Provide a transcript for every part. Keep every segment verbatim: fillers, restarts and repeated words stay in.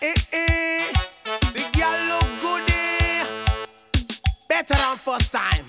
eh, eh. The girl look good, eh. Better than first time.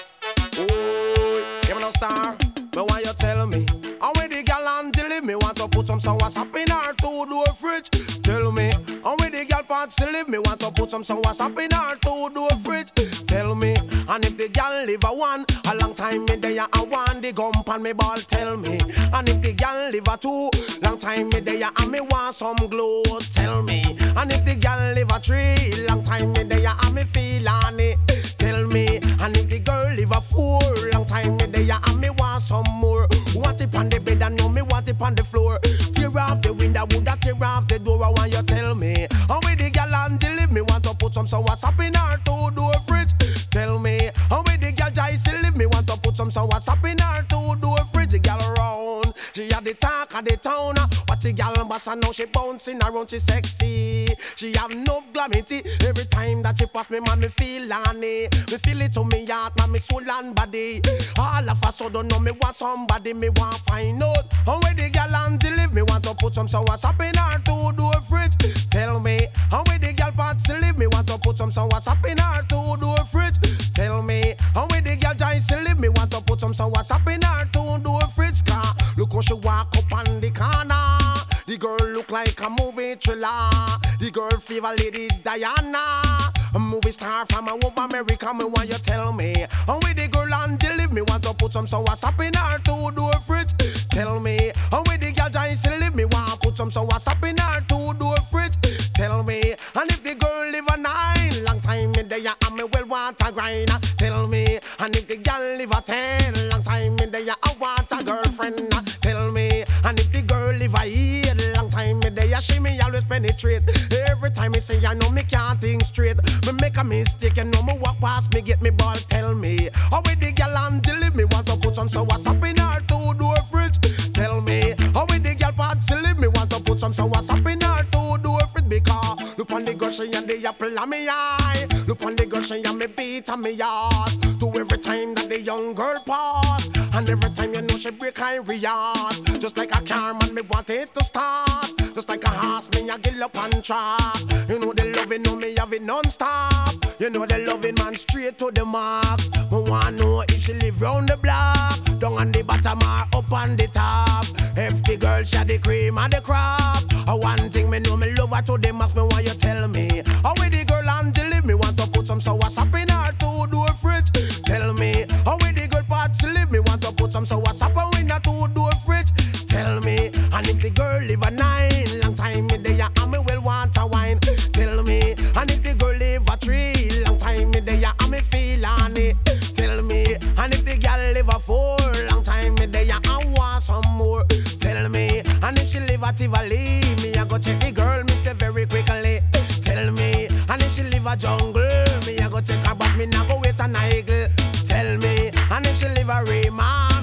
Oh, you no star. But why you tell me? And when the girl and dilly me want to put some sauce up in her two-door fridge. Tell me. And when the girl parts to live me want to put some sauce up in her two-door fridge. Tell me. And if the girl live a one, a long time me there I want the gump on me ball. Tell me. And if the girl live a two, long time me there and me want some glow. Tell me. And if the girl live a three, long time me there and me feel on it. Tell me. And if the girl live a four, long time me there and me want some more. Want it on the bed and know me want it on the floor. Tear off the window, would that tear off the door? I want you tell me. And with the girl and the live me want to put some sauce up in her two-door fridge. Tell me. And with the girl just live me want to put some sauce up in her two-door fridge. The girl around, she had the talk of the town. What the girl boss and now she bouncing around, she sexy. She have no glamity. Every time that she pass me, man, me feel on it. Me feel it to me heart, man, me soul and body. All of a sudden, know me want somebody, me want find out. And when the girl and the live, me want to put some sauce up in her two-door fridge. Tell me. And when the girl parts to live, me want to put some sauce up in her two-door fridge. Tell me. And when the girl just to live, me want to put some sauce up in her two-door fridge. Car. Look how she walk up on the corner. The girl look like a movie thriller. The girl fever lady Diana. A movie star from a womb America, me want you tell me. And with the girl and the live, me want to put some sauce up in her two-door fridge. Tell me. And with the girl just to live, me want to put some sauce up in her two-door fridge. Tell me. And if the girl live a nine, long time me there and me well want a grind. Tell me. And if the girl live a ten, long time me there I want a girlfriend. Tell me. And if the girl live a eight, long time me there she me always penetrate. Every time me say I know me can't think straight. Me make a mistake, you know me walk past me get me ball. Tell me. How with the girl and the live me want to put some sauce up in her two-door fridge. Tell me. How with the girl parts to live me want to put some sauce up in her two-door fridge. Because look on the girl she and the apple of me eye. Look on the girl she and me beat on me heart. To every time that the young girl pass. And every time you know she break her heart. Just like a car man me want it to start. Just like a horse me I get up and track. You know the loving know me have it non-stop. You know the loving man straight to the mark. Me want know if she live round the block, down on the bottom or up on the top. If the girl she the cream and the crop. Uh, one thing me know me love her to the max. Me want you tell me. How with the girl and the live me want to put some sauce up in her two-door fridge. Tell me. How with the girl parts to live me want to put some sauce up in her two-door fridge. Tell me. And if the girl live a nine, long time me there and me well want a wine. Tell me. And if the girl live a three, long time me there and me feel on it. Tell me. And if the girl live a four, long time me there and want some more. Tell me. And if she live a Tivoli, me I go check the girl me say very quickly. Tell me. And if she live a jungle, me I go check her but me not go wait an eagle. Tell me. And if she live a Rayman,